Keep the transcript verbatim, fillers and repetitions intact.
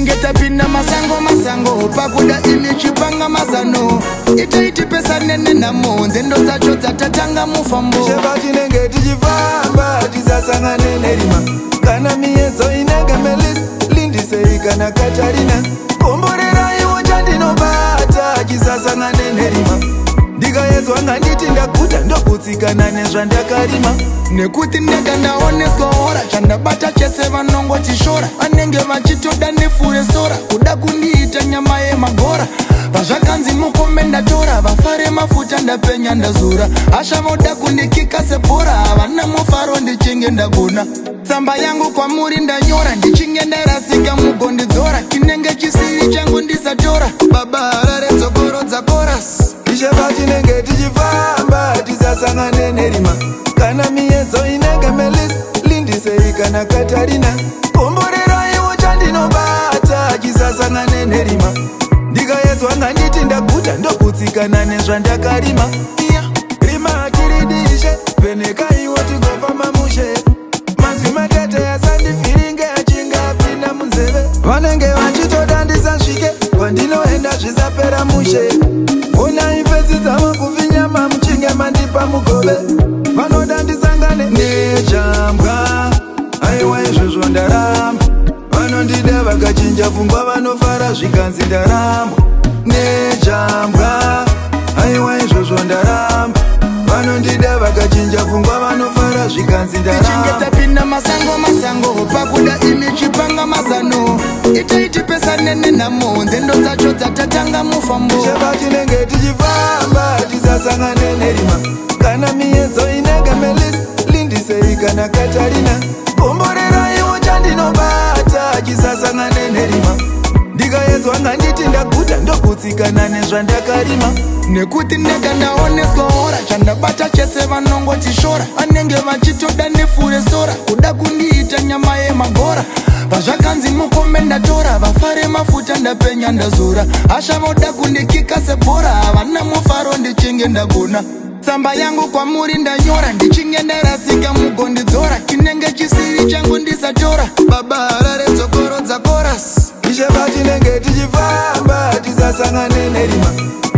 tichingeta pinda masango masango pakuda imi chipanga mazano itaiti pesa nene namo nzendo dzacho dzatatanga mufambo sheba tinenge tichifamba tisasangane nerima kana miyedzo inenge melis lindisei kana Katarina komborera iwo chandinobata chisasangane nerima ndikayedzwa nganditi ndakuta ndokutsikana nezvandakarima nekuti ndega ndaoneswa hora chandabata chese vanongotishora vanenge vachitoda nefure sora kuda kundiita nyama yemagora pazvakanzi mukombe ndatora vafare mafuta ndapenya ndazura asha voda kundikika sebhora havana mufaro ndichinge ndagona tsamba yangu kwamuri ndanyora ndichinge ndarasika mugondidzora chinenge chisiri changu ndisatora baba harare dzokoro dzakoras isheba tinenge tichifamba tisasangane nerima kana miyedzo inenge melis lindisei kana Katarina komborera iwo chandinobata chisasangane nerima ndikayedzwa nganditi ndakuta ndokutsikana nezvandakarima iya rima tiridishe veneka iwo tigofamba mushe mazwi matete yasandifiringe achingapinda munzeve vanenge vachitoda ndisasvike kwandinoenda zvisapera mushe ona imfedzi dzavo kuvinyama muchinge mandipa mugove vanoda ndisangane nejambwa aiwa izvozvo ndaramba vanondida vakachinja pfungwa vanofara zvikanzi ndaramba nejambwa aiwa izvozvo ndaramba vanondida vakachinja pfungwa vanofara zvikanzi ndaramba tapinda masango masango pakuda imi chipanga mazano itaiti pesa nene namo nzendo dzacho dzatatanga mufambo sheba tinenge tichifamba tisasangane nerima kana miyedzo inenge melis lindisei kana Katarina komborera iwo chandinobata chisasangane nerima ndikayedzwa nganditi ndakuta ndokutsikana nezvandakarima nekuti ndega ndaoneswa hora chandabata chese vanongotishora vanenge vachitoda nefure sora kuda kundiita nyama yemagora pazvakanzi mukombe ndatora vafare mafuta ndapenya ndazura asha voda kundikika sebhora havana mufaro ndichinge ndagona tsamba yangu kwamuri ndanyora ndichinge ndarasika mugondidzora chinenge chisiri changu ndisatora baba harare dzokoro dzakoras isheba tinenge tichifamba tisasangane nerima